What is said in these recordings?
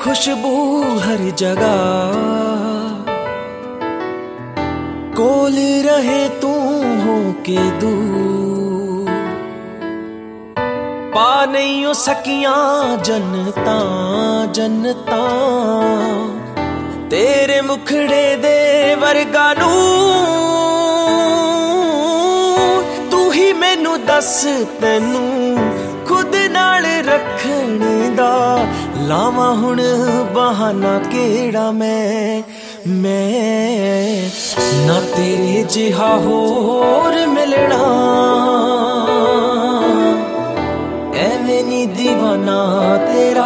खुशबू हर जगह, कोल रहे तू हो के दूर। पा नहीं हो सकियां जन्नता जन्नता, तेरे मुखड़े दे वर्गा नूर। तू ही मैनू दस तैनू खुद नाल रखने दा, लावा हुण बहाना केड़ा मैं ना तेरे जिहा होर मिलना। एवें नी दीवाना तेरा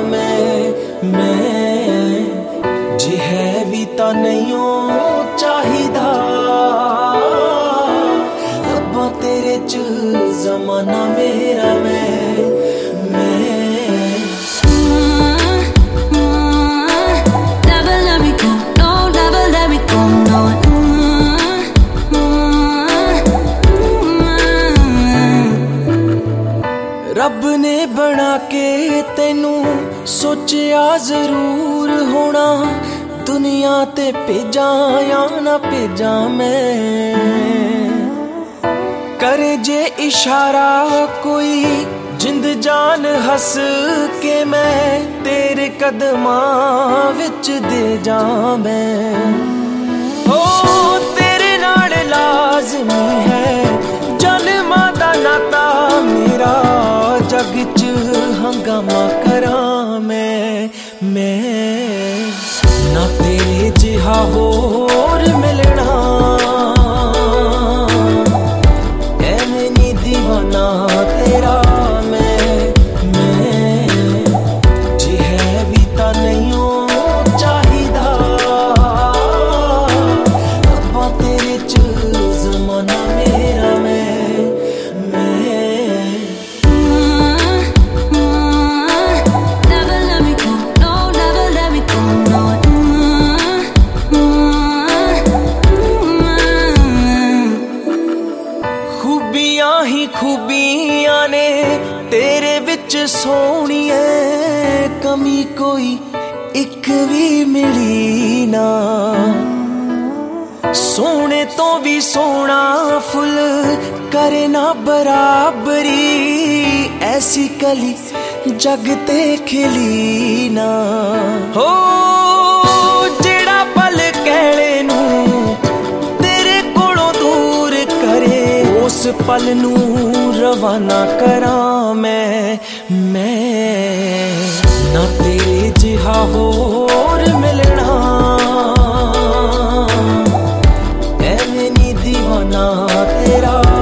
मैं जे है भी ता नहीं हो चाहिदा। रब्बा तेरे च जमाना मेरा रब ने बना के तेनू सोचिया जरूर होना। दुनिया ते भेजा या ना भेजा मैं, करे जे इशारा कोई जिंद जान हस के मैं तेरे कदमां विच दे जा मैं। हो तेरे नाल लाज़मी है जन्मां दा नाता मेरा, जग च हंगामा करा मैं ना तेरे जिहा होर मिलना। एवें नी दीवाना तेरा मैं जे है भी ता नहीं हो चाहिदा। रब्बा तेरे च जमाना मेरा खूबियां ही खूबियां ने तेरे विच सोहणिए, कमी कोई एक भी मिली ना। सोने तो भी सोना फुल करे ना बराबरी, ऐसी कली जग ते खिली ना। हो जेड़ा पल कहले नू तेरे कोलों दूर करे, उस पल नू रवाना करा मैं ना तेरे जिहा होर मिलना। एवें नी दीवाना तेरा